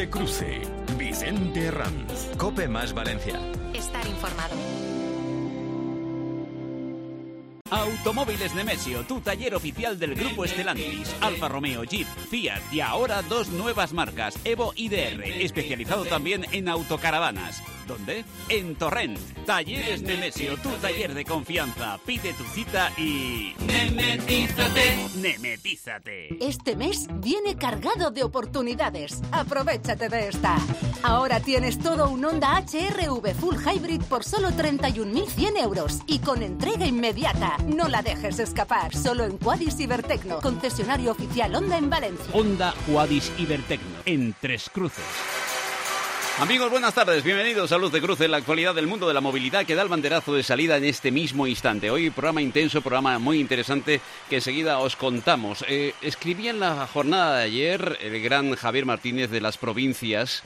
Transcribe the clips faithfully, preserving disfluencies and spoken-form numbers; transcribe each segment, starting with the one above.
De Cruce, Vicente Herranz. COPE más Valencia. Estar informado. Automóviles Nemesio, tu taller oficial del grupo Stellantis, Alfa Romeo, Jeep, Fiat y ahora dos nuevas marcas, Evo y D R, especializado también en autocaravanas. ¿Dónde? En Torrent. Talleres Nemesio, tu taller de confianza. Pide tu cita y... ¡Nemetízate! ¡Nemetízate! Este mes viene cargado de oportunidades. Aprovechate de esta. Ahora tienes todo un Honda H R V Full Hybrid por solo treinta y un mil cien euros y con entrega inmediata. No la dejes escapar. Solo en Quadis Ibertecno, concesionario oficial Honda en Valencia. Honda Quadis Ibertecno, en Tres Cruces. Amigos, buenas tardes, bienvenidos a Luz de Cruce, la actualidad del mundo de la movilidad que da el banderazo de salida en este mismo instante. Hoy programa intenso, programa muy interesante que enseguida os contamos. Eh, escribí en la jornada de ayer el gran Javier Martínez de Las Provincias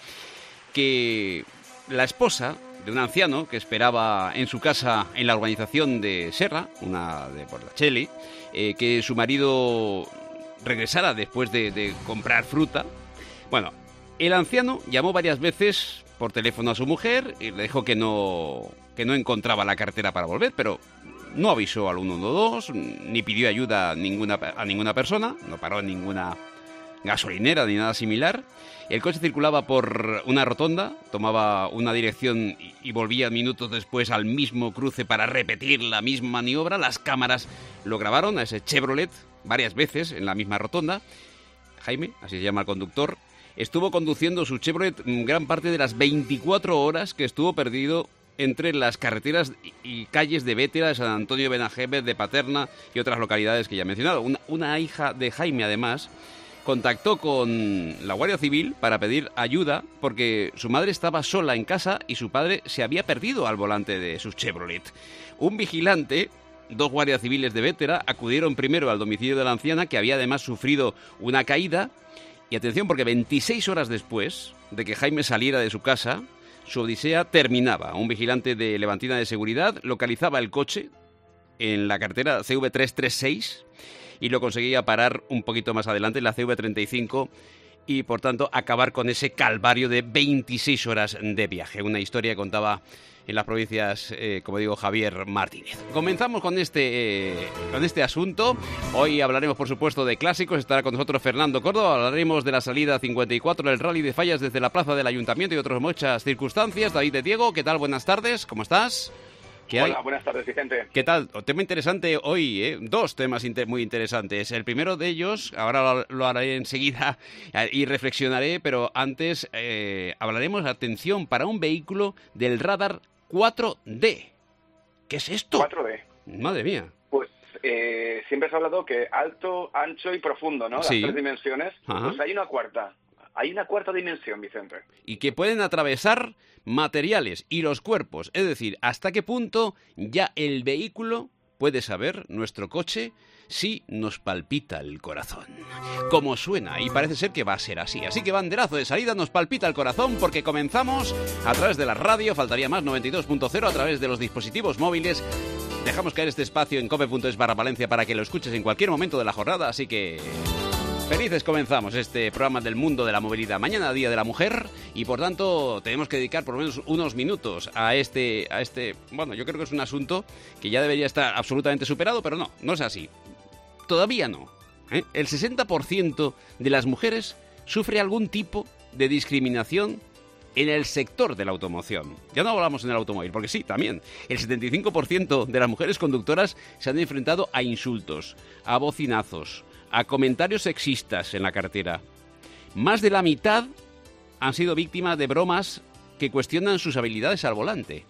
que la esposa de un anciano que esperaba en su casa en la urbanización de Serra, una de Portacheli, eh, que su marido regresara después de, de comprar fruta. Bueno, el anciano llamó varias veces por teléfono a su mujer y le dijo que no, que no encontraba la cartera para volver, pero no avisó al uno uno dos, ni pidió ayuda a ninguna, a ninguna persona, no paró en ninguna gasolinera ni nada similar. El coche circulaba por una rotonda, tomaba una dirección y volvía minutos después al mismo cruce para repetir la misma maniobra. Las cámaras lo grabaron a ese Chevrolet varias veces en la misma rotonda. Jaime, así se llama el conductor, estuvo conduciendo su Chevrolet gran parte de las veinticuatro horas que estuvo perdido entre las carreteras y calles de Bétera, de San Antonio de Benajever, de Paterna y otras localidades que ya he mencionado. Una, una hija de Jaime, además, contactó con la Guardia Civil para pedir ayuda porque su madre estaba sola en casa y su padre se había perdido al volante de su Chevrolet. Un vigilante, dos guardias civiles de Bétera, acudieron primero al domicilio de la anciana, que había además sufrido una caída. Y atención, porque veintiséis horas después de que Jaime saliera de su casa, su odisea terminaba. Un vigilante de Levantina de Seguridad localizaba el coche en la carretera C V trescientos treinta y seis y lo conseguía parar un poquito más adelante en la C V treinta y cinco y, por tanto, acabar con ese calvario de veintiséis horas de viaje. Una historia que contaba en las provincias, eh, como digo, Javier Martínez. Comenzamos con este, eh, con este asunto. Hoy hablaremos, por supuesto, de clásicos. Estará con nosotros Fernando Córdoba. Hablaremos de la salida cincuenta y cuatro del Rally de Fallas desde la plaza del Ayuntamiento y otras muchas circunstancias. David de Diego, ¿qué tal? Buenas tardes, ¿cómo estás? ¿Qué Hola, hay? Buenas tardes, Vicente. ¿Qué tal? Tema interesante hoy, ¿eh? Dos temas inter- muy interesantes. El primero de ellos, ahora lo, lo haré enseguida y reflexionaré, pero antes eh, hablaremos, atención, para un vehículo del radar cuatro D. ¿Qué es esto? cuatro D. Madre mía. Pues eh, siempre se ha hablado que alto, ancho y profundo, ¿no? Las Sí. tres dimensiones. Ajá. Pues hay una cuarta. Hay una cuarta dimensión, Vicente. Y que pueden atravesar materiales y los cuerpos. Es decir, hasta qué punto ya el vehículo puede saber, nuestro coche, si nos palpita el corazón. Como suena, y parece ser que va a ser así. Así que banderazo de salida, nos palpita el corazón porque comenzamos a través de la radio, faltaría más, noventa y dos punto cero, a través de los dispositivos móviles. Dejamos caer este espacio en cope punto es barra Valencia para que lo escuches en cualquier momento de la jornada, así que... felices comenzamos este programa del mundo de la movilidad. Mañana, Día de la Mujer, y por tanto tenemos que dedicar por lo menos unos minutos a este, a este... Bueno, yo creo que es un asunto que ya debería estar absolutamente superado, pero no, no es así. Todavía no. ¿eh? El sesenta por ciento de las mujeres sufre algún tipo de discriminación en el sector de la automoción. Ya no hablamos en el automóvil, porque sí, también. El setenta y cinco por ciento de las mujeres conductoras se han enfrentado a insultos, a bocinazos, a comentarios sexistas en la carretera. Más de la mitad han sido víctimas de bromas que cuestionan sus habilidades al volante.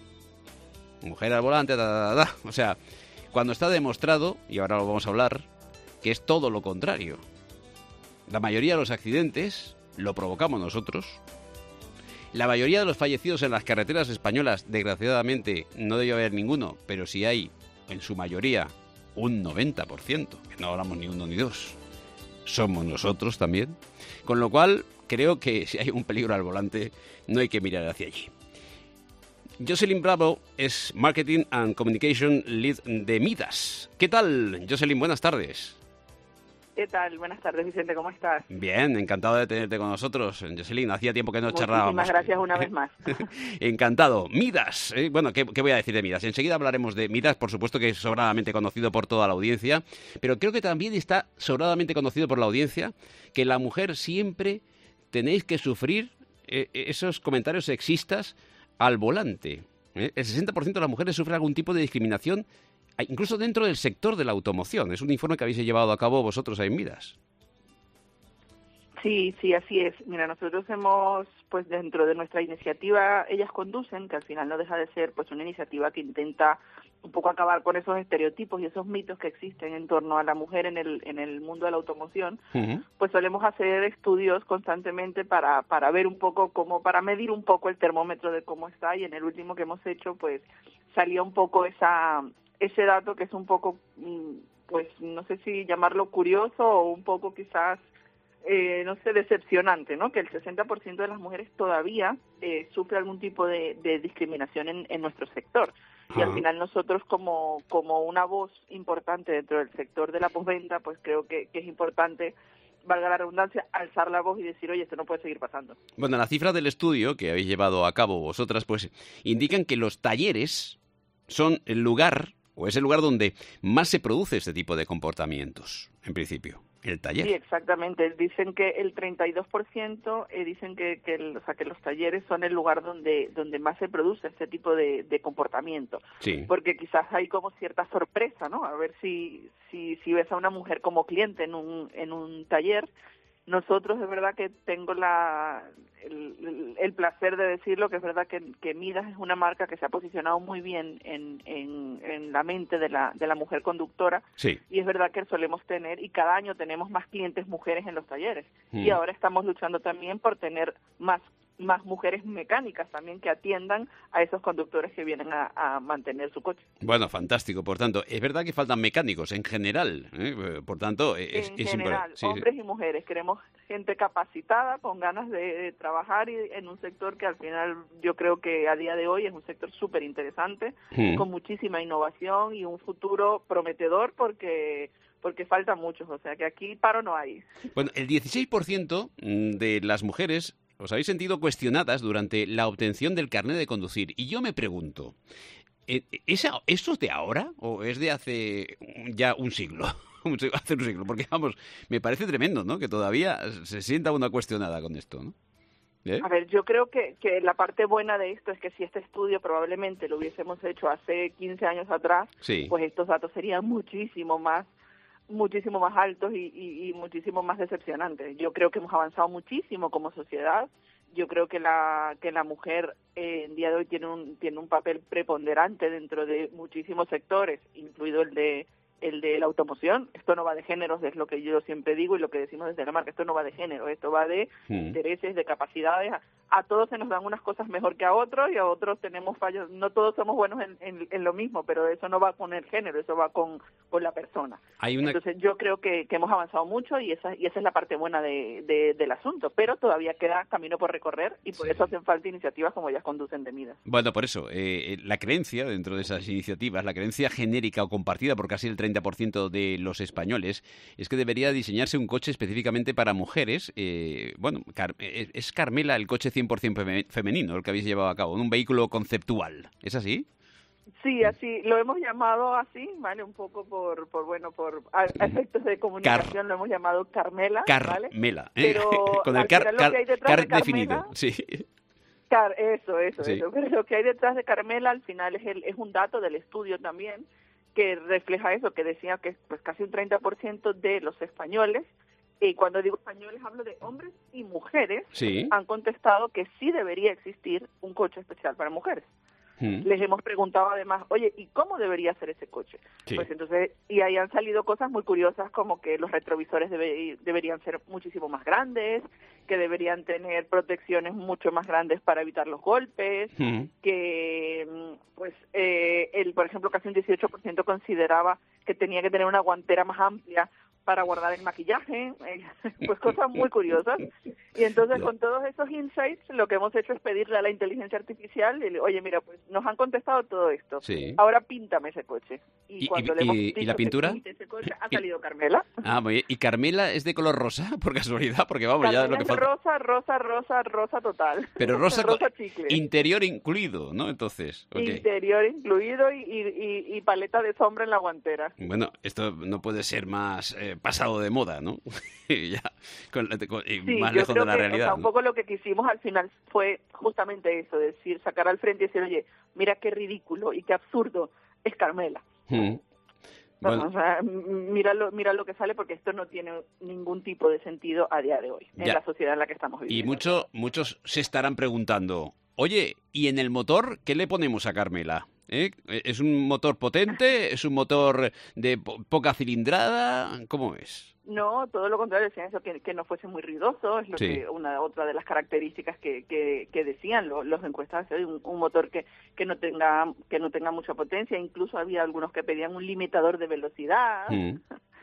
Mujer al volante, da, da, da. O sea, cuando está demostrado, y ahora lo vamos a hablar, que es todo lo contrario. La mayoría de los accidentes lo provocamos nosotros. La mayoría de los fallecidos en las carreteras españolas, desgraciadamente, no debe haber ninguno, pero si hay, en su mayoría, un noventa por ciento, que no hablamos ni uno ni dos, somos nosotros también. Con lo cual, creo que si hay un peligro al volante, no hay que mirar hacia allí. Jocelyn Bravo es Marketing and Communication Lead de Midas. ¿Qué tal, Jocelyn? Buenas tardes. ¿Qué tal? Buenas tardes, Vicente, ¿cómo estás? Bien, encantado de tenerte con nosotros, Jocelyn. Hacía tiempo que no charlábamos. Muchísimas gracias una vez más. Encantado. Midas. Eh, bueno, ¿qué, ¿qué voy a decir de Midas? Enseguida hablaremos de Midas, por supuesto que es sobradamente conocido por toda la audiencia, pero creo que también está sobradamente conocido por la audiencia que la mujer siempre tenéis que sufrir eh, esos comentarios sexistas al volante. ¿eh? El sesenta por ciento de las mujeres sufre algún tipo de discriminación, incluso dentro del sector de la automoción. Es un informe que habéis llevado a cabo vosotros en Midas. Sí, sí, así es. Mira, nosotros hemos, pues dentro de nuestra iniciativa Ellas Conducen, que al final no deja de ser pues una iniciativa que intenta un poco acabar con esos estereotipos y esos mitos que existen en torno a la mujer en el en el mundo de la automoción, uh-huh. pues solemos hacer estudios constantemente para para ver un poco cómo, para medir un poco el termómetro de cómo está, y en el último que hemos hecho pues salía un poco esa ese dato que es un poco, pues no sé si llamarlo curioso o un poco quizás, eh, no sé, decepcionante, ¿no? Que el sesenta por ciento de las mujeres todavía eh, sufre algún tipo de, de discriminación en, en nuestro sector. Y al final nosotros como, como una voz importante dentro del sector de la postventa, pues creo que, que es importante, valga la redundancia, alzar la voz y decir, oye, esto no puede seguir pasando. Bueno, las cifras del estudio que habéis llevado a cabo vosotras, pues indican que los talleres son el lugar, o es el lugar donde más se produce este tipo de comportamientos, en principio, el taller. Sí, exactamente. Dicen que el treinta y dos por ciento eh, dicen que, que, el, o sea, que los talleres son el lugar donde donde más se produce este tipo de, de comportamiento. Sí. Porque quizás hay como cierta sorpresa, ¿no? A ver si si si ves a una mujer como cliente en un en un taller. Nosotros, es verdad que tengo la el, el placer de decirlo, que es verdad que, que Midas es una marca que se ha posicionado muy bien en, en, en la mente de la de la mujer conductora. Sí. Y es verdad que solemos tener, y cada año tenemos más clientes mujeres en los talleres. Mm. Y ahora estamos luchando también por tener más más mujeres mecánicas también que atiendan a esos conductores que vienen a, a mantener su coche. Bueno, fantástico. Por tanto, es verdad que faltan mecánicos en general, ¿eh? Por tanto, es, en es general, sí, hombres sí. y mujeres. Queremos gente capacitada, con ganas de, de trabajar y en un sector que al final yo creo que a día de hoy es un sector súper interesante, mm. con muchísima innovación y un futuro prometedor, porque porque faltan muchos, o sea que aquí paro no hay. Bueno, el dieciséis por ciento de las mujeres os habéis sentido cuestionadas durante la obtención del carnet de conducir. Y yo me pregunto, ¿es, ¿esto es de ahora o es de hace ya un siglo? Hace un siglo, porque vamos, me parece tremendo, ¿no? Que todavía se sienta una cuestionada con esto, ¿no? ¿Eh? A ver, yo creo que, que la parte buena de esto es que si este estudio probablemente lo hubiésemos hecho hace quince años atrás, sí. pues estos datos serían muchísimo más muchísimo más altos y, y, y muchísimo más decepcionantes. Yo creo que hemos avanzado muchísimo como sociedad. Yo creo que la que la mujer eh, en día de hoy tiene un tiene un papel preponderante dentro de muchísimos sectores, incluido el de el de la automoción. Esto no va de géneros, es lo que yo siempre digo y lo que decimos desde la marca. Esto no va de género, esto va de mm. intereses, de capacidades. A, a todos se nos dan unas cosas mejor que a otros y a otros tenemos fallos. No todos somos buenos en, en, en lo mismo, pero eso no va con el género, eso va con, con la persona. Hay una... Entonces yo creo que, que hemos avanzado mucho y esa y esa es la parte buena de, de, del asunto, pero todavía queda camino por recorrer y por sí. eso hacen falta iniciativas como Ellas Conducen de Midas. Bueno, por eso, eh, la creencia dentro de esas iniciativas, la creencia genérica o compartida por casi el treinta por ciento de los españoles, es que debería diseñarse un coche específicamente para mujeres. Eh, bueno, Car- es Carmela el coche cien por ciento femenino, el que habéis llevado a cabo, en un vehículo conceptual. ¿Es así? Sí, así lo hemos llamado así, vale, un poco por, por bueno, por a, a efectos de comunicación car, lo hemos llamado Carmela, Carmela, ¿vale? Pero con el car, car, lo que hay detrás car de Carmela, definido, sí. Car, eso, eso, sí. eso. Pero lo que hay detrás de Carmela al final es el, es un dato del estudio también que refleja eso, que decía que pues casi un treinta por ciento de los españoles, y cuando digo españoles hablo de hombres y mujeres, sí. han contestado que sí debería existir un coche especial para mujeres. Hmm. Les hemos preguntado además, oye, ¿y cómo debería ser ese coche? Sí. Pues entonces, y ahí han salido cosas muy curiosas como que los retrovisores debe, deberían ser muchísimo más grandes, que deberían tener protecciones mucho más grandes para evitar los golpes, hmm. que, pues, eh, el, por ejemplo, casi un dieciocho por ciento consideraba que tenía que tener una guantera más amplia para guardar el maquillaje, eh, pues cosas muy curiosas. Y entonces con todos esos insights lo que hemos hecho es pedirle a la inteligencia artificial, y le, oye, mira, pues nos han contestado todo esto, sí. ahora píntame ese coche. Y, ¿Y, cuando y, le hemos y, dicho ¿y la pintura? Que ese coche, ha salido Carmela. Ah, muy bien. ¿Y Carmela es de color rosa, por casualidad? Porque vamos, Carmela ya lo que es falta. rosa, rosa, rosa, rosa total. Pero rosa, rosa chicle. Interior incluido, ¿no? Entonces, okay. Interior incluido y, y, y paleta de sombra en la guantera. Bueno, esto no puede ser más eh, pasado de moda, ¿no? ya, con, con, y sí, más yo lejos creo de la que, realidad. O sea, ¿no? un poco lo que quisimos al final fue justamente eso, decir, sacar al frente y decir, oye, mira qué ridículo y qué absurdo es Carmela. Mm. Bueno. O sea, mira lo, mira lo que sale, porque esto no tiene ningún tipo de sentido a día de hoy, en ya. la sociedad en la que estamos viviendo. Y mucho, muchos se estarán preguntando, oye, ¿y en el motor qué le ponemos a Carmela? ¿Eh? ¿Es un motor potente? ¿Es un motor de po poca cilindrada? ¿Cómo es? No, todo lo contrario, decían eso, que, que no fuese muy ruidoso, es lo sí. que una otra de las características que, que, que decían los, los encuestadores, un, un motor que, que no tenga que no tenga mucha potencia, incluso había algunos que pedían un limitador de velocidad. Mm.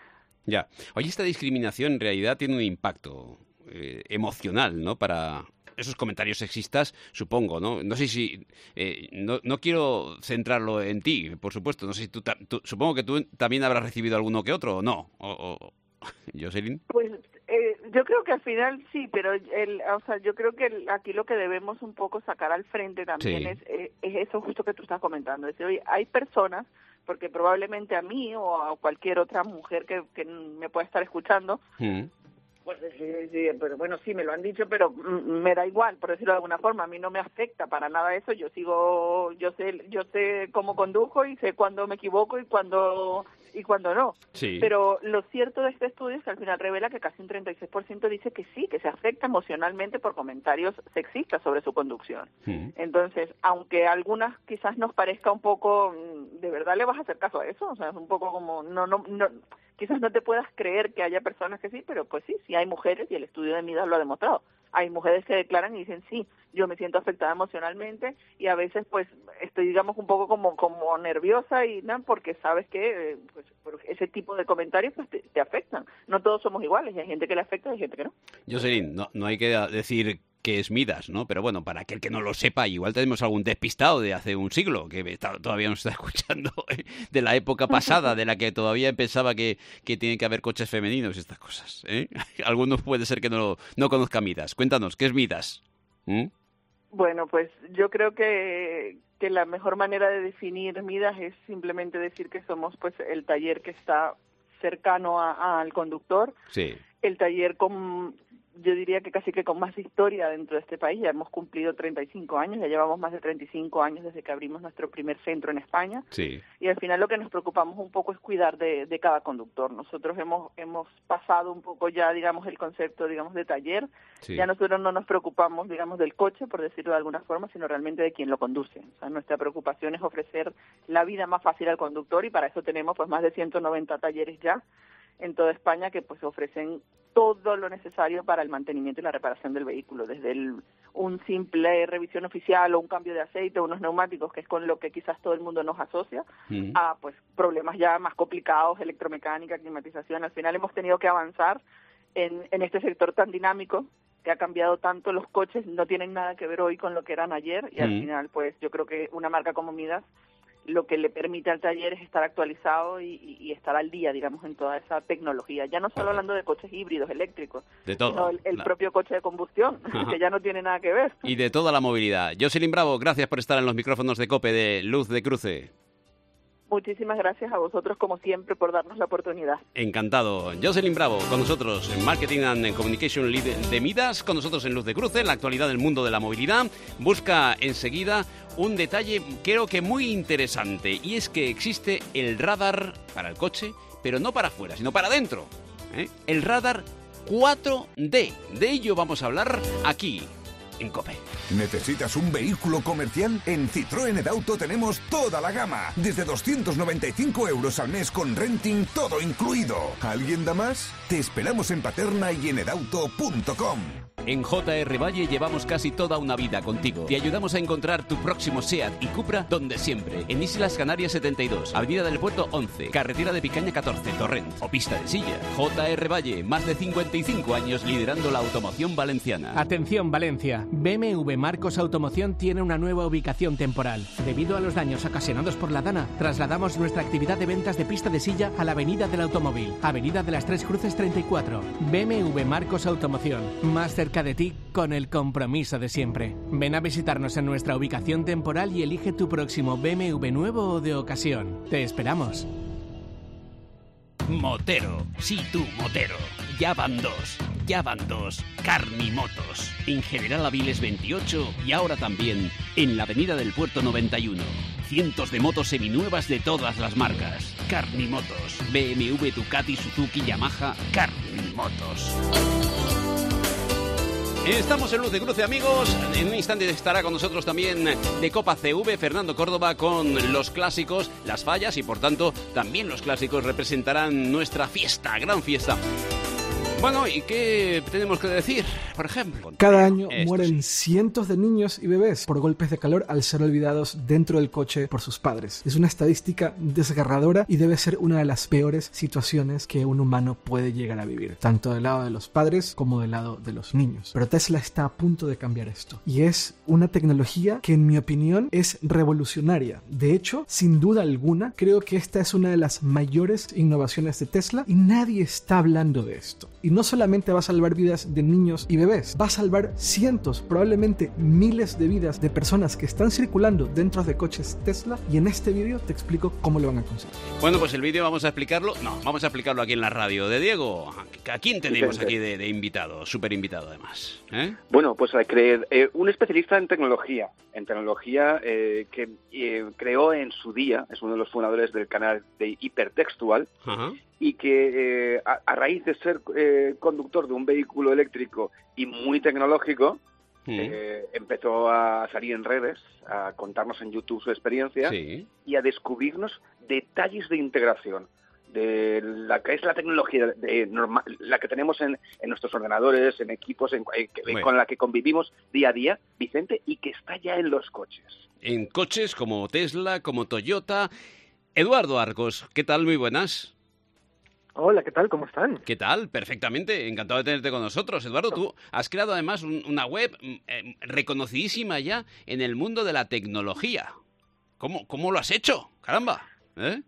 Ya. Oye, esta discriminación en realidad tiene un impacto eh, emocional, ¿no? Para esos comentarios sexistas, supongo, ¿no? No sé si... Eh, no, no quiero centrarlo en ti, por supuesto. No sé si tú, tú... Supongo que tú también habrás recibido alguno que otro, ¿o no? O, o... ¿Jocelyn? Pues eh, yo creo que al final sí, pero el, o sea, yo creo que el, aquí lo que debemos un poco sacar al frente también sí. es, eh, es eso justo que tú estás comentando. Es decir, oye, hay personas, porque probablemente a mí o a cualquier otra mujer que, que me pueda estar escuchando, mm. pues sí, sí, pero bueno, sí, me lo han dicho, pero me da igual, por decirlo de alguna forma, a mí no me afecta para nada eso, yo sigo, yo sé, yo sé cómo condujo y sé cuándo me equivoco y cuándo y cuándo no. Sí. Pero lo cierto de este estudio es que al final revela que casi un treinta y seis por ciento dice que sí, que se afecta emocionalmente por comentarios sexistas sobre su conducción. Mm. Entonces, aunque a algunas quizás nos parezca un poco, ¿de verdad le vas a hacer caso a eso? O sea, es un poco como, no, no, no, quizás no te puedas creer que haya personas que sí, pero pues sí, sí hay mujeres, y el estudio de Midas lo ha demostrado. Hay mujeres que declaran y dicen, sí, yo me siento afectada emocionalmente, y a veces pues estoy, digamos, un poco como como nerviosa, y ¿no? Porque sabes que pues, ese tipo de comentarios pues te, te afectan. No todos somos iguales, y hay gente que le afecta y hay gente que no. Jocelyn, no, no hay que decir que es Midas, ¿no? Pero bueno, para aquel que no lo sepa, igual tenemos algún despistado de hace un siglo que está, todavía nos está escuchando de la época pasada, de la que todavía pensaba que, que tiene que haber coches femeninos y estas cosas, ¿eh? Algunos puede ser que no, no conozca Midas. Cuéntanos, ¿qué es Midas? ¿Mm? Bueno, pues yo creo que, que la mejor manera de definir Midas es simplemente decir que somos pues el taller que está cercano a, a, al conductor, sí. El taller con... yo diría que casi que con más historia dentro de este país. Ya hemos cumplido treinta y cinco años, ya llevamos más de treinta y cinco años desde que abrimos nuestro primer centro en España. Sí. Y al final lo que nos preocupamos un poco es cuidar de, de cada conductor. Nosotros hemos hemos pasado un poco ya, digamos, el concepto, digamos, de taller. Sí. Ya nosotros no nos preocupamos, digamos, del coche, por decirlo de alguna forma, sino realmente de quien lo conduce. O sea, nuestra preocupación es ofrecer la vida más fácil al conductor, y para eso tenemos pues más de ciento noventa talleres ya en toda España que pues ofrecen todo lo necesario para el mantenimiento y la reparación del vehículo, desde el, un simple revisión oficial o un cambio de aceite o unos neumáticos, que es con lo que quizás todo el mundo nos asocia, uh-huh. a pues problemas ya más complicados, electromecánica, climatización. Al final hemos tenido que avanzar en, en este sector tan dinámico que ha cambiado tanto. Los coches no tienen nada que ver hoy con lo que eran ayer, y uh-huh. al final pues yo creo que una marca como Midas lo que le permite al taller es estar actualizado y, y, y estar al día, digamos, en toda esa tecnología. Ya no solo hablando de coches híbridos, eléctricos, de todo, sino el, el la... propio coche de combustión, Ajá. que ya no tiene nada que ver. Y de toda la movilidad. Jocelyn Bravo, gracias por estar en los micrófonos de COPE de Luz de Cruce. Muchísimas gracias a vosotros, como siempre, por darnos la oportunidad. Encantado. Jocelyn Bravo, con nosotros en Marketing and Communication Lead de Midas, con nosotros en Luz de Cruce, en la actualidad del mundo de la movilidad. Busca enseguida un detalle, creo que muy interesante, y es que existe el radar para el coche, pero no para afuera, sino para adentro. ¿eh? El radar cuatro D. De ello vamos a hablar aquí, en COPE. ¿Necesitas un vehículo comercial? En Citroën Edauto tenemos toda la gama. Desde doscientos noventa y cinco euros al mes con renting, todo incluido. ¿Alguien da más? Te esperamos en Paterna y en edauto punto com. En J R Valle llevamos casi toda una vida contigo. Te ayudamos a encontrar tu próximo SEAT y Cupra donde siempre. En Islas Canarias setenta y dos, Avenida del Puerto once, Carretera de Picaña catorce, Torrent o Pista de Silla. J R Valle, más de cincuenta y cinco años liderando la automoción valenciana. Atención Valencia, B M W Marcos Automoción tiene una nueva ubicación temporal. Debido a los daños ocasionados por la Dana, trasladamos nuestra actividad de ventas de Pista de Silla a la Avenida del Automóvil, Avenida de las Tres Cruces treinta y cuatro. B M W Marcos Automoción, más cerca de ti con el compromiso de siempre. Ven a visitarnos en nuestra ubicación temporal y elige tu próximo B M W nuevo o de ocasión. Te esperamos. Motero, sí tú, Motero. Ya van dos, ya van dos. Carnimotos. En General Aviles veintiocho y ahora también en la Avenida del Puerto noventa y uno. Cientos de motos seminuevas de todas las marcas. Carnimotos. B M W, Ducati, Suzuki, Yamaha. Carnimotos. Estamos en Luz de Cruce, amigos. En un instante estará con nosotros también de Copa C V Fernando Córdoba con los clásicos, las fallas y por tanto también los clásicos representarán nuestra fiesta, gran fiesta. Bueno, ¿y qué tenemos que decir? Por ejemplo, cada año Esto mueren sí. cientos de niños y bebés por golpes de calor al ser olvidados dentro del coche por sus padres. Es una estadística desgarradora y debe ser una de las peores situaciones que un humano puede llegar a vivir, tanto del lado de los padres como del lado de los niños. Pero Tesla está a punto de cambiar esto y es una tecnología que en mi opinión es revolucionaria. De hecho, sin duda alguna, creo que esta es una de las mayores innovaciones de Tesla y nadie está hablando de esto. Y no solamente va a salvar vidas de niños y bebés, va a salvar cientos, probablemente miles de vidas de personas que están circulando dentro de coches Tesla y en este vídeo te explico cómo lo van a conseguir. Bueno, pues el vídeo vamos a explicarlo, no, vamos a explicarlo aquí en la radio. De Diego, ¿a quién tenemos aquí de, de invitado? Súper invitado además. ¿Eh? Bueno, pues a creer, eh, un especialista en tecnología, en tecnología eh, que eh, creó en su día, es uno de los fundadores del canal de Hipertextual, Ajá. y que eh, a, a raíz de ser eh, conductor de un vehículo eléctrico y muy tecnológico, sí. eh, empezó a salir en redes, a contarnos en YouTube su experiencia sí. y a descubrirnos detalles de integración de la que es la tecnología de normal, la que tenemos en, en nuestros ordenadores, en equipos en, en, bueno. con la que convivimos día a día, Vicente, y que está ya en los coches. En coches como Tesla, como Toyota. Eduardo Arcos, ¿qué tal? Muy buenas. Hola, ¿qué tal? ¿Cómo están? ¿Qué tal? Perfectamente, encantado de tenerte con nosotros. Eduardo, tú has creado además un, una web eh, reconocidísima ya en el mundo de la tecnología. ¿Cómo, cómo lo has hecho? ¡Caramba! ¿Eh?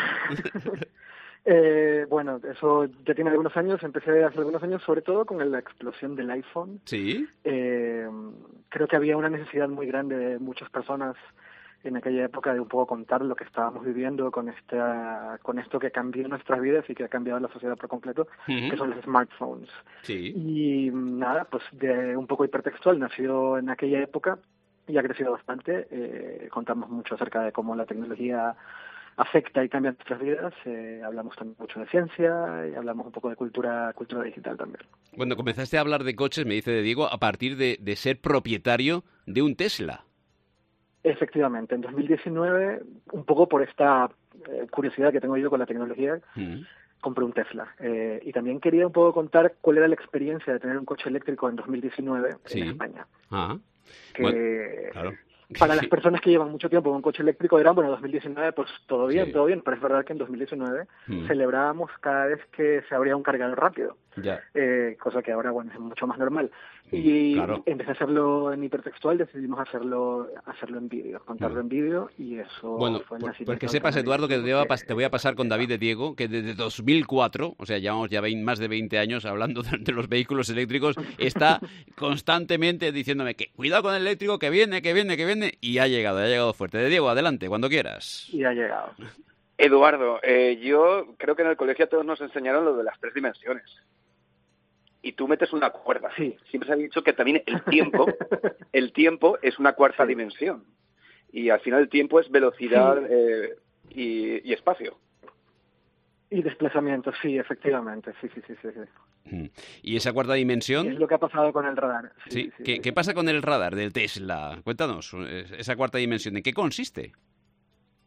eh, bueno, eso ya tiene algunos años. Empecé hace algunos años, sobre todo con la explosión del iPhone. Sí. Eh, creo que había una necesidad muy grande de muchas personas en aquella época de un poco contar lo que estábamos viviendo con esta, con esto que cambió nuestras vidas y que ha cambiado la sociedad por completo, uh-huh. que son los smartphones. Sí. Y nada, pues de un poco Hipertextual nació en aquella época y ha crecido bastante. Eh, contamos mucho acerca de cómo la tecnología afecta y cambia nuestras vidas. Eh, hablamos también mucho de ciencia y hablamos un poco de cultura, cultura digital también. Cuando comenzaste a hablar de coches, me dice de Diego, a partir de, de ser propietario de un Tesla. Efectivamente, en dos mil diecinueve, un poco por esta eh, curiosidad que tengo yo con la tecnología, mm. compré un Tesla. Eh, y también quería un poco contar cuál era la experiencia de tener un coche eléctrico en dos mil diecinueve sí. en España. Ah. Que bueno, claro. Para las personas que llevan mucho tiempo con un coche eléctrico dirán, bueno, dos mil diecinueve, pues todo bien, sí. todo bien, pero es verdad que en dos mil diecinueve mm. celebrábamos cada vez que se abría un cargador rápido, ya. eh, cosa que ahora, bueno, es mucho más normal. Y claro. empecé a hacerlo en Hipertextual, decidimos hacerlo hacerlo en vídeo, contarlo mm. en vídeo, y eso bueno, fue una situación... Pues que sepas, Eduardo, que te, que te voy a pasar con David de Diego, que desde dos mil cuatro, o sea, llevamos ya veinte, más de veinte años hablando de, de los vehículos eléctricos, está constantemente diciéndome que cuidado con el eléctrico, que viene, que viene, que viene, y ha llegado, ha llegado fuerte. De Diego, adelante, cuando quieras. Y ha llegado. Eduardo, eh, yo creo que en el colegio todos nos enseñaron lo de las tres dimensiones. Y tú metes una cuerda. Sí. Siempre se ha dicho que también el tiempo, el tiempo es una cuarta sí. dimensión. Y al final el tiempo es velocidad sí. eh, y, y espacio. Y desplazamiento, sí, efectivamente. Sí, sí, sí, sí, sí. ¿Y esa cuarta dimensión? Es lo que ha pasado con el radar. Sí. sí, sí ¿Qué, sí. ¿Qué pasa con el radar del Tesla? Cuéntanos, esa cuarta dimensión, ¿en qué consiste?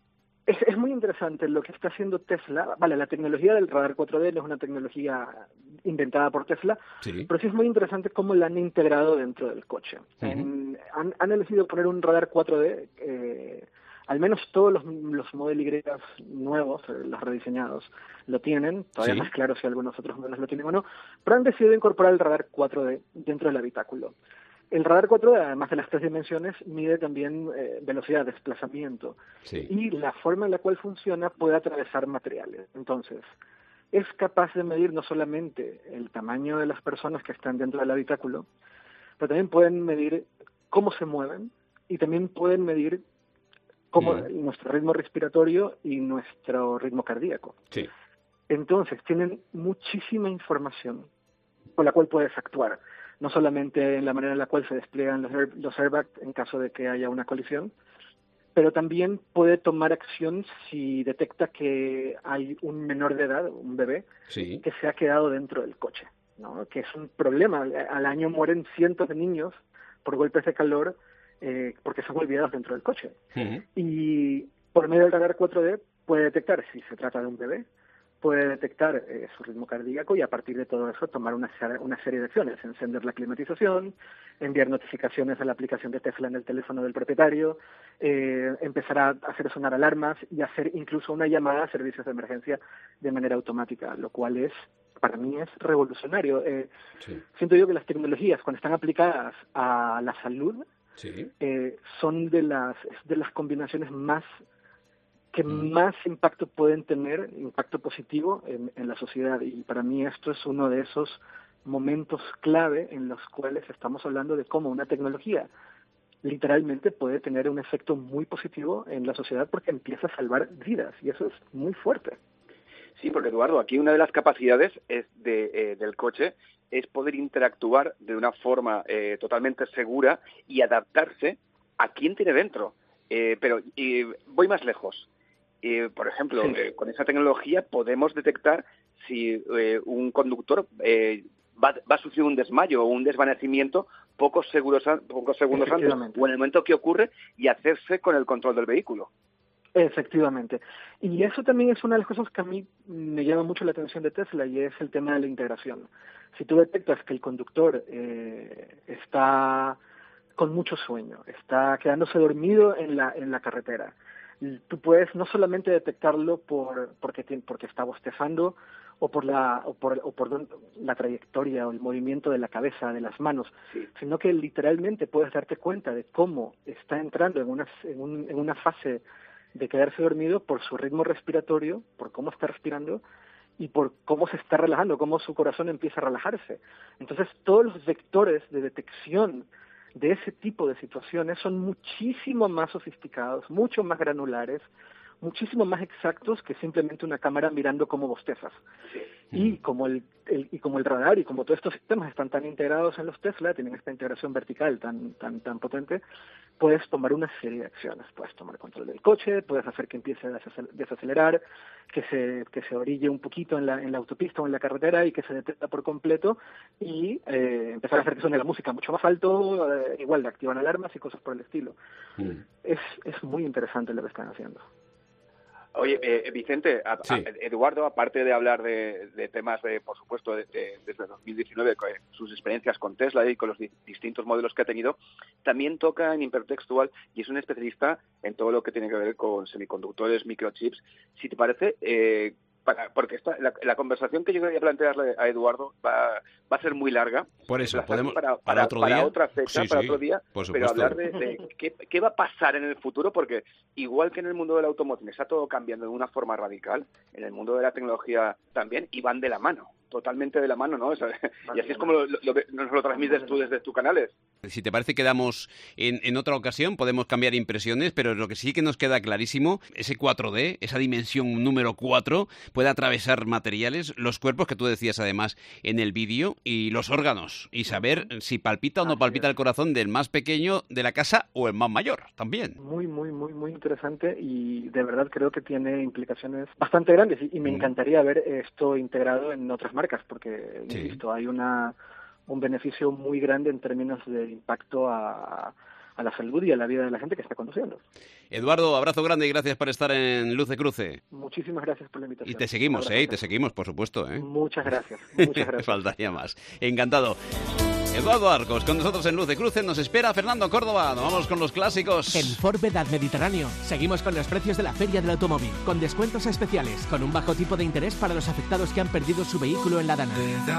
Es, es muy interesante lo que está haciendo Tesla. Vale, la tecnología del radar cuatro D no es una tecnología inventada por Tesla, sí. pero sí es muy interesante cómo la han integrado dentro del coche. Uh-huh. En, han, han elegido poner un radar cuatro D, eh, al menos todos los, los Model Y nuevos, los rediseñados, lo tienen. Todavía sí. más claro si algunos otros modelos lo tienen o no, pero han decidido incorporar el radar cuatro D dentro del habitáculo. El radar cuatro D, además de las tres dimensiones, mide también eh, velocidad, desplazamiento. Sí. Y la forma en la cual funciona puede atravesar materiales. Entonces, es capaz de medir no solamente el tamaño de las personas que están dentro del habitáculo, pero también pueden medir cómo se mueven y también pueden medir cómo mm. nuestro ritmo respiratorio y nuestro ritmo cardíaco. Sí. Entonces, tienen muchísima información con la cual puedes actuar. No solamente en la manera en la cual se despliegan los, air, los airbags en caso de que haya una colisión, pero también puede tomar acción si detecta que hay un menor de edad, un bebé, sí. que se ha quedado dentro del coche, ¿no? Que es un problema. Al año mueren cientos de niños por golpes de calor eh, porque son olvidados dentro del coche. Uh-huh. Y por medio del radar cuatro D puede detectar si se trata de un bebé, puede detectar eh, su ritmo cardíaco y a partir de todo eso tomar una, una serie de acciones, encender la climatización, enviar notificaciones a la aplicación de Tesla en el teléfono del propietario, eh, empezar a hacer sonar alarmas y hacer incluso una llamada a servicios de emergencia de manera automática, lo cual es, para mí es revolucionario. Eh, sí. Siento yo que las tecnologías, cuando están aplicadas a la salud, sí. eh, son de las, de las combinaciones más que más impacto pueden tener, impacto positivo en, en la sociedad. Y para mí esto es uno de esos momentos clave en los cuales estamos hablando de cómo una tecnología literalmente puede tener un efecto muy positivo en la sociedad porque empieza a salvar vidas, y eso es muy fuerte. Sí, porque Eduardo, aquí una de las capacidades es de, eh, del coche es poder interactuar de una forma eh, totalmente segura y adaptarse a quién tiene dentro. Eh, pero eh, voy más lejos. Eh, por ejemplo, sí. eh, con esa tecnología podemos detectar si eh, un conductor eh, va, va a sufrir un desmayo o un desvanecimiento pocos, seguros, pocos segundos antes o en el momento que ocurre y hacerse con el control del vehículo. Efectivamente. Y eso también es una de las cosas que a mí me llama mucho la atención de Tesla, y es el tema de la integración. Si tú detectas que el conductor eh, está con mucho sueño, está quedándose dormido en la, en la carretera, tú puedes no solamente detectarlo por porque porque está bostezando o por la o por, o por la trayectoria o el movimiento de la cabeza, de las manos, sí. sino que literalmente puedes darte cuenta de cómo está entrando en una en, un, en una fase de quedarse dormido por su ritmo respiratorio, por cómo está respirando y por cómo se está relajando, cómo su corazón empieza a relajarse. Entonces, todos los vectores de detección de ese tipo de situaciones son muchísimo más sofisticados, mucho más granulares, muchísimo más exactos que simplemente una cámara mirando cómo bostezas. Sí. Y como el, el y como el radar y como todos estos sistemas están tan integrados en los Tesla, tienen esta integración vertical tan tan tan potente, puedes tomar una serie de acciones. Puedes tomar control del coche, puedes hacer que empiece a desacelerar, que se que se orille un poquito en la en la autopista o en la carretera y que se detenga por completo y eh, empezar a hacer que suene la música mucho más alto, eh, igual de activar alarmas y cosas por el estilo. Mm. Es es muy interesante lo que están haciendo. Oye, eh, Vicente, a, sí. a, Eduardo, aparte de hablar de, de temas, de, por supuesto, de, de, desde dos mil diecinueve, con sus experiencias con Tesla y con los di- distintos modelos que ha tenido, también toca en hipertextual y es un especialista en todo lo que tiene que ver con semiconductores, microchips. Si te parece, eh, para, porque esta, la, la conversación que yo quería plantearle a Eduardo va, va a ser muy larga. Por eso, podemos para, para, para, otro para día. otra fecha, sí, para sí, otro día, pero hablar de, de qué, qué va a pasar en el futuro, porque igual que en el mundo de la automoción está todo cambiando de una forma radical, en el mundo de la tecnología también, y van de la mano, totalmente de la mano, ¿no? O sea, y así es como lo, lo, lo, nos lo transmites tú desde tus canales. Si te parece, quedamos en, en otra ocasión, podemos cambiar impresiones, pero lo que sí que nos queda clarísimo, ese cuatro D, esa dimensión número cuatro, puede atravesar materiales, los cuerpos que tú decías además en el vídeo, y los órganos, y saber si palpita o no palpita el corazón del más pequeño de la casa o el más mayor también. Muy, muy, muy, muy interesante, y de verdad creo que tiene implicaciones bastante grandes, y, y me mm. encantaría ver esto integrado en otras marcas, porque, insisto, sí. hay una... un beneficio muy grande en términos de impacto a, a a la salud y a la vida de la gente que está conduciendo. Eduardo, abrazo grande y gracias por estar en Luz de Cruce. Muchísimas gracias por la invitación. Y te seguimos, ¿eh? Y te seguimos, por supuesto, ¿eh? Muchas gracias, muchas gracias. Faltaría más. Encantado. Eduardo Arcos, con nosotros en Luz de Cruce, nos espera Fernando Córdoba. Nos vamos con los clásicos. En Ford Vedad Mediterráneo seguimos con los precios de la Feria del Automóvil, con descuentos especiales, con un bajo tipo de interés para los afectados que han perdido su vehículo en la Dana.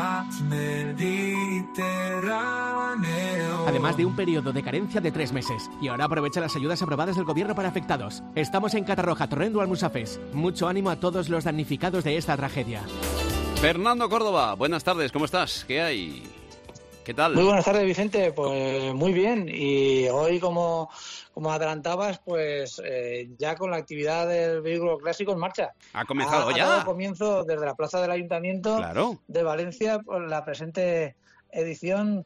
Además de un periodo de carencia de tres meses. Y ahora aprovecha las ayudas aprobadas del gobierno para afectados. Estamos en Catarroja, Torrendo, Almusafes. Mucho ánimo a todos los damnificados de esta tragedia. Fernando Córdoba, buenas tardes, ¿cómo estás? ¿Qué hay? ¿Qué tal? Muy buenas tardes, Vicente. Pues muy bien. Y hoy, como, como adelantabas, pues eh, ya con la actividad del vehículo clásico en marcha. ¿Ha comenzado ha, ya? Ha dado comienzo desde la plaza del Ayuntamiento claro. de Valencia por la presente edición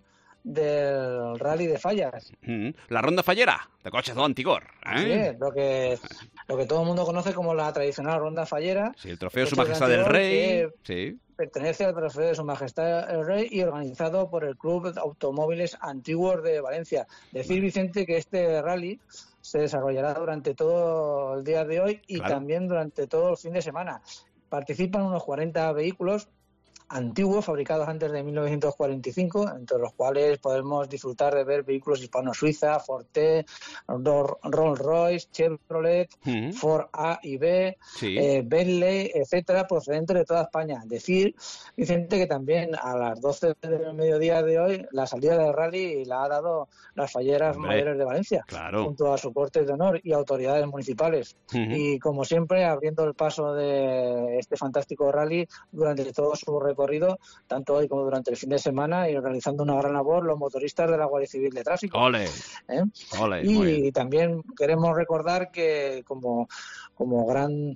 del Rally de Fallas. Mm, la ronda fallera de coches de Antigor. ¿eh? Sí, lo que, lo que todo el mundo conoce como la tradicional ronda fallera. Sí, el trofeo de Su Majestad del Rey. Sí. Pertenece al trofeo de Su Majestad el Rey y organizado por el Club de Automóviles Antiguos de Valencia. Decir, Vicente, que este rally se desarrollará durante todo el día de hoy y claro. también durante todo el fin de semana. Participan unos cuarenta vehículos antiguos, fabricados antes de mil novecientos cuarenta y cinco, entre los cuales podemos disfrutar de ver vehículos hispano-suiza, Forte, Rolls-Royce, Chevrolet, uh-huh. Ford A y B, sí. eh, Bentley, etcétera, procedentes de toda España. Decir, Vicente, que también a las doce del mediodía de hoy la salida del rally la ha dado las falleras Hombre, mayores de Valencia, claro. junto a su corte de honor y autoridades municipales. Uh-huh. Y como siempre, abriendo el paso de este fantástico rally durante todo su recorrido recorrido, tanto hoy como durante el fin de semana, y realizando una gran labor los motoristas de la Guardia Civil de Tráfico. ¡Ole! ¿Eh? ¡Ole! Y también queremos recordar que como, como gran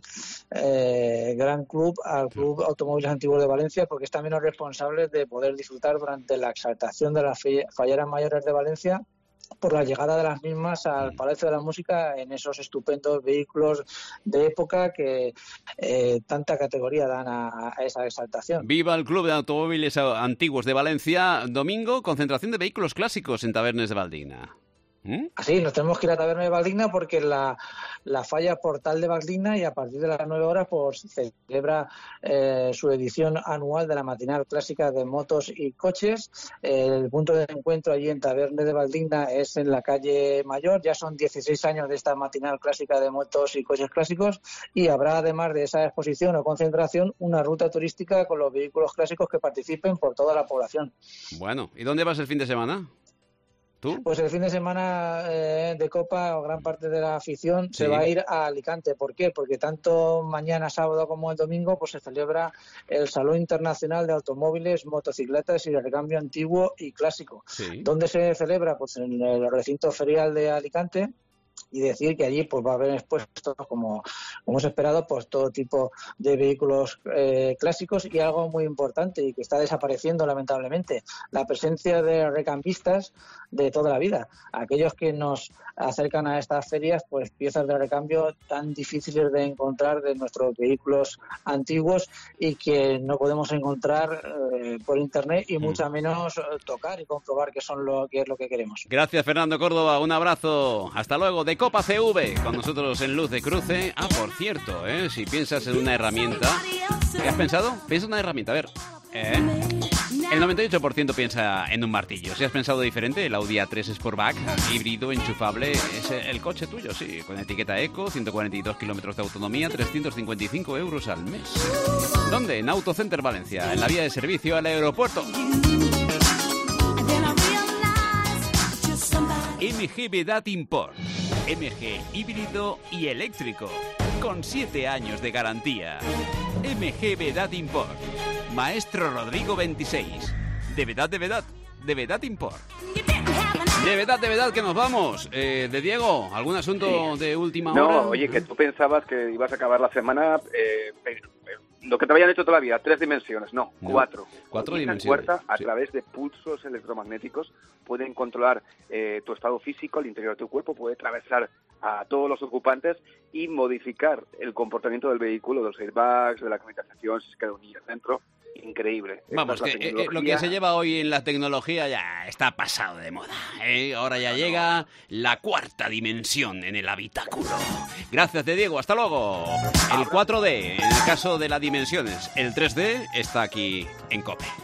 eh, gran club, al Club Automóviles Antiguos de Valencia, porque es también los responsables de poder disfrutar durante la exaltación de las falleras mayores de Valencia, por la llegada de las mismas al Palacio de la Música en esos estupendos vehículos de época que eh, tanta categoría dan a, a esa exaltación. Viva el Club de Automóviles Antiguos de Valencia. Domingo, concentración de vehículos clásicos en Tabernes de Valdina. ¿Mm? Así, nos tenemos que ir a Taberna de Valdina porque la, la falla Portal de Valdina, y a partir de las nueve horas pues celebra eh, su edición anual de la matinal clásica de motos y coches. Eh, el punto de encuentro allí en Taberna de Valdina es en la calle Mayor. Ya son dieciséis años de esta matinal clásica de motos y coches clásicos, y habrá, además de esa exposición o concentración, una ruta turística con los vehículos clásicos que participen por toda la población. Bueno, ¿y dónde vas el fin de semana? ¿Tú? Pues el fin de semana eh, de Copa, o gran parte de la afición, sí. se va a ir a Alicante. ¿Por qué? Porque tanto mañana sábado como el domingo pues se celebra el Salón Internacional de Automóviles, Motocicletas y de Recambio Antiguo y Clásico. Sí. ¿Dónde se celebra? Pues en el recinto ferial de Alicante. Y decir que allí pues va a haber expuestos, como, como es esperado, pues todo tipo de vehículos eh, clásicos, y algo muy importante y que está desapareciendo lamentablemente, la presencia de recambistas de toda la vida. Aquellos que nos acercan a estas ferias, pues piezas de recambio tan difíciles de encontrar de nuestros vehículos antiguos y que no podemos encontrar eh, por internet, y mucho mm. menos eh, tocar y comprobar que son lo que es lo que queremos. Gracias, Fernando Córdoba, un abrazo, hasta luego. De Copa C V, con nosotros en Luz de Cruce. Ah, por cierto, ¿eh? si piensas en una herramienta, ¿qué has pensado? Piensa en una herramienta, a ver. ¿Eh? El noventa y ocho por ciento piensa en un martillo. Si has pensado diferente, el Audi A tres Sportback, híbrido, enchufable, es el coche tuyo, sí, con etiqueta Eco, ciento cuarenta y dos kilómetros de autonomía, trescientos cincuenta y cinco euros al mes. ¿Dónde? En Autocenter Valencia, en la vía de servicio al aeropuerto. M G Vedad Import. M G híbrido y eléctrico, con siete años de garantía. M G Vedad Import. Maestro Rodrigo veintiséis. De verdad, de verdad, de verdad Import. De verdad, de verdad que nos vamos. Eh, de Diego, ¿algún asunto sí. de última no, hora? No, oye, que tú pensabas que ibas a acabar la semana... Eh, lo que te habían hecho todavía, tres dimensiones, no, no cuatro. Cuatro y dimensiones. Cuarta, a sí. través de pulsos electromagnéticos, pueden controlar eh, tu estado físico al interior de tu cuerpo, puede atravesar a todos los ocupantes y modificar el comportamiento del vehículo, de los airbags, de la climatización, si es que hay un niño dentro. increíble. Vamos, que tecnología... eh, lo que se lleva hoy en la tecnología ya está pasado de moda, ¿eh? Ahora ya llega la cuarta dimensión en el habitáculo. Gracias, de Diego, hasta luego. El cuatro D, en el caso de las dimensiones, el tres D está aquí en COPE.